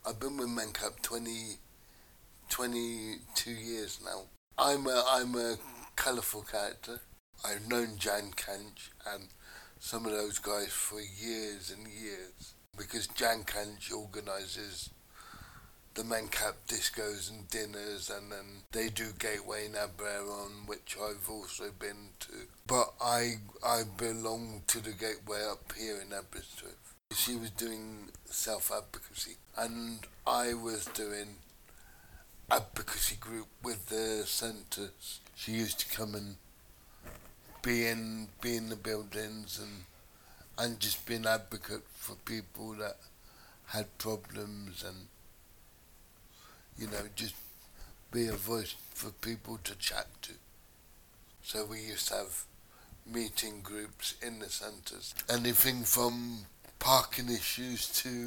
I've been with Mencap 22 years now. I'm a colourful character. I've known Jan Kanch and some of those guys for years and years because Jan Kanch organises the Mencap discos and dinners, and then they do Gateway in Aberaeron, which I've also been to. But I belong to the Gateway up here in Aberystwyth. She was doing self-advocacy, and I was doing advocacy group with the centres. She used to come and be in the buildings and just be an advocate for people that had problems, and just be a voice for people to chat to. So we used to have meeting groups in the centres. Anything from parking issues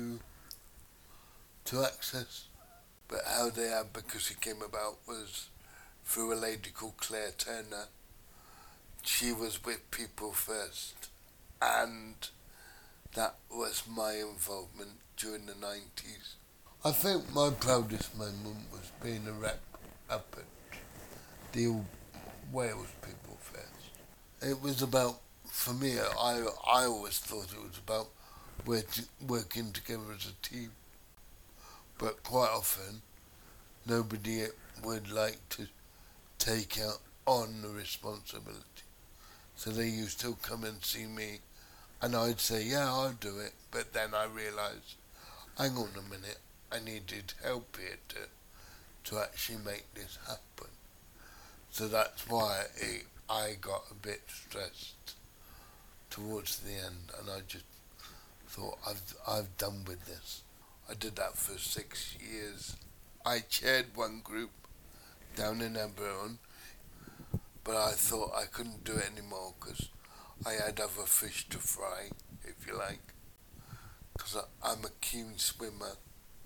to access. But how the advocacy came about was through a lady called Claire Turner. She was with People First, and that was my involvement during the 90s. I think my proudest moment was being a rep up at the old Wales People First. It was about, for me, I always thought it was about working together as a team. But quite often, nobody would like to take out on the responsibility. So they used to come and see me, and I'd say, yeah, I'll do it. But then I realised, hang on a minute, I needed help here to actually make this happen. So that's why I got a bit stressed towards the end, and I just thought, I've done with this. I did that for 6 years. I chaired one group down in Aberaeron, but I thought I couldn't do it anymore because I had other fish to fry, if you like. Because I'm a keen swimmer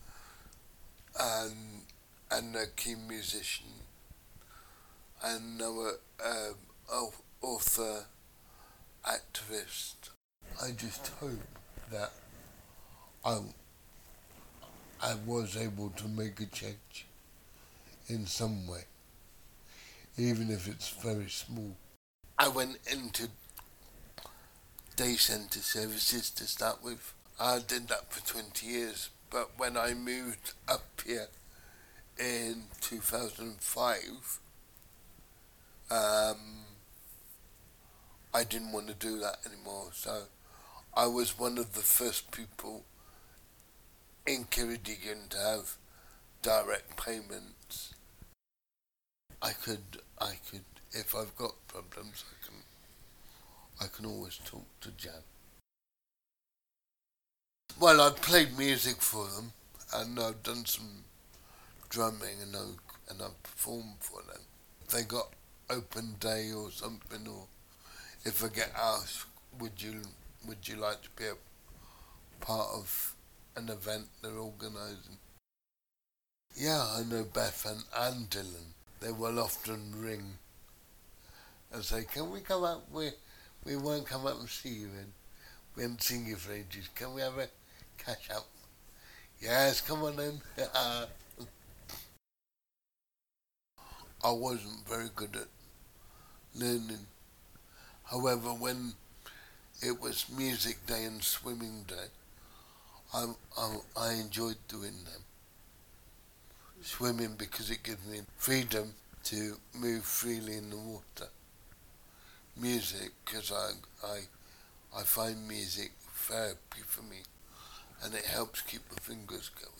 and a keen musician and author, activist. I just hope that I was able to make a change in some way, even if it's very small. I went into day centre services to start with. I did that for 20 years, but when I moved up here in 2005, I didn't want to do that anymore. So I was one of the first people in Ceredigion to have direct payments. I could, if I've got problems, I can always talk to Jan. Well, I've played music for them, and I've done some drumming, and I've performed for them. If they got open day or something, or if I get asked, would you like to be a part of an event they're organising? Yeah, I know Beth and Dylan. They will often ring and say, can we come up? We won't come up and see you, and we haven't seen you for ages. Can we have a catch up? Yes, come on in. I wasn't very good at learning. However, when it was music day and swimming day, I enjoyed doing them. Swimming because it gives me freedom to move freely in the water. Music because I find music therapy for me, and it helps keep the fingers going.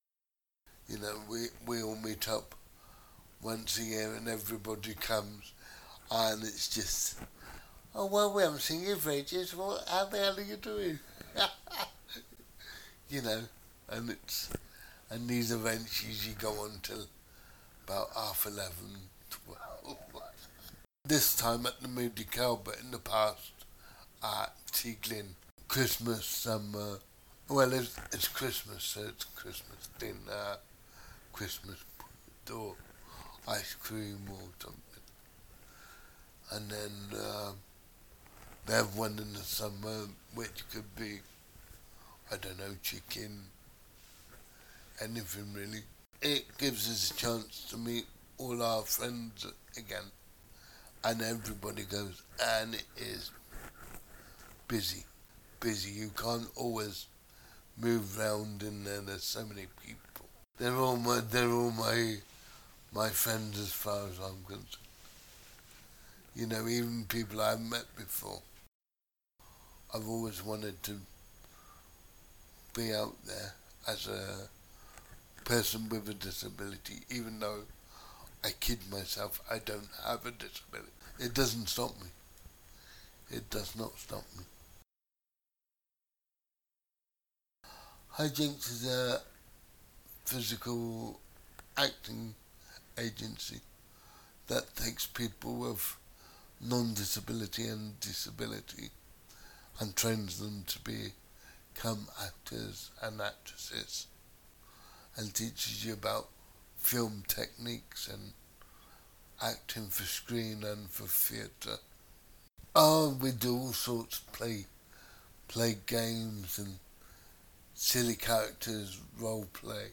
We all meet up once a year and everybody comes, and it's just, oh well, we haven't seen you for ages. How the hell are you doing? you know, and these events usually go on till about 11:30, 12. This time at the Moody Cow, but in the past at Teaglin. Christmas, summer. Well, it's Christmas, so it's Christmas dinner, Christmas or ice cream or something. And then they have one in the summer, which could be, I don't know, chicken. anything really. It gives us a chance to meet all our friends again, and everybody goes, and it is busy. Busy. You can't always move around in there. There's so many people. They're all my friends as far as I'm concerned. You know, even people I've met before. I've always wanted to be out there as a person with a disability, even though I kid myself, I don't have a disability. It doesn't stop me. It does not stop me. Hijinks is a physical acting agency that takes people with non-disability and disability and trains them to become actors and actresses and teaches you about film techniques and acting for screen and for theatre. Oh, we do all sorts, play games and silly characters, role play.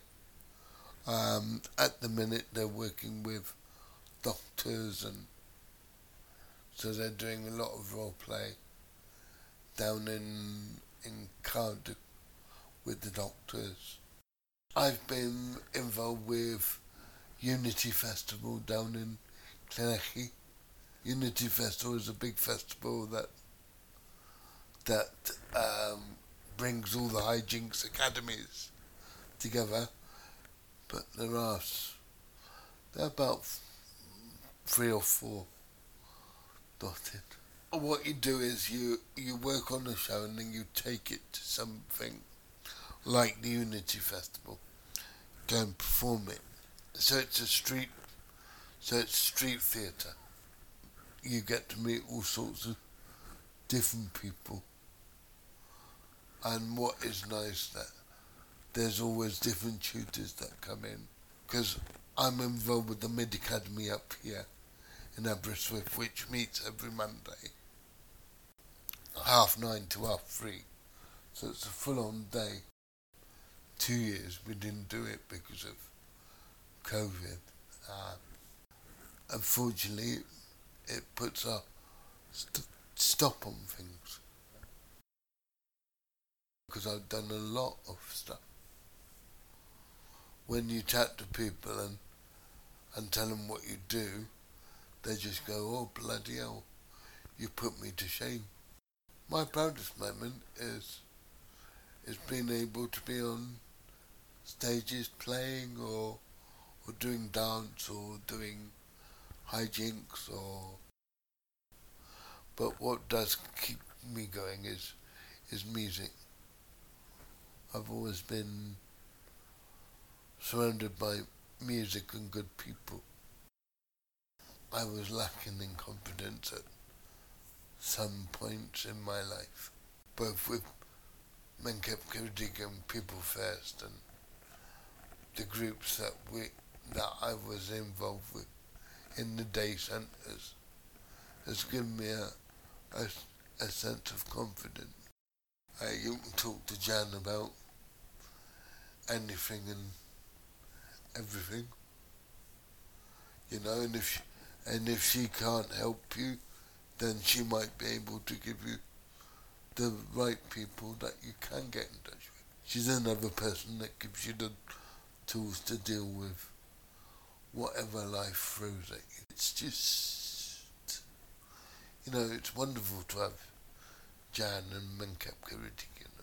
At the minute they're working with doctors, and so they're doing a lot of role play down in Cardiff with the doctors. I've been involved with Unity Festival down in Clonechy. Unity Festival is a big festival that brings all the hijinks academies together, but there are about 3 or 4 dotted. What you do is you work on the show and then you take it to something like the Unity Festival, go and perform it. So it's street theatre. You get to meet all sorts of different people, and what is nice that there's always different tutors that come in, because I'm involved with the Mid Academy up here in Aberystwyth, which meets every Monday, 9:30 to 3:30. So it's a full-on day. 2 years we didn't do it because of COVID. Unfortunately, it puts a stop on things, because I've done a lot of stuff. When you chat to people and tell them what you do, they just go, oh bloody hell, you put me to shame. My proudest moment is being able to be on stages playing or doing dance or doing hijinks but what does keep me going is music. I've always been surrounded by music and good people. I was lacking in confidence at some points in my life, both with Menkep Kirdig and People First, and the groups that I was involved with in the day centres has given me a sense of confidence. You can talk to Jan about anything and everything, you know, and if she can't help you, then she might be able to give you the right people that you can get in touch with. She's another person that gives you the tools to deal with whatever life throws at you. It's just, you know, it's wonderful to have Jan and Menkep Kiritigan.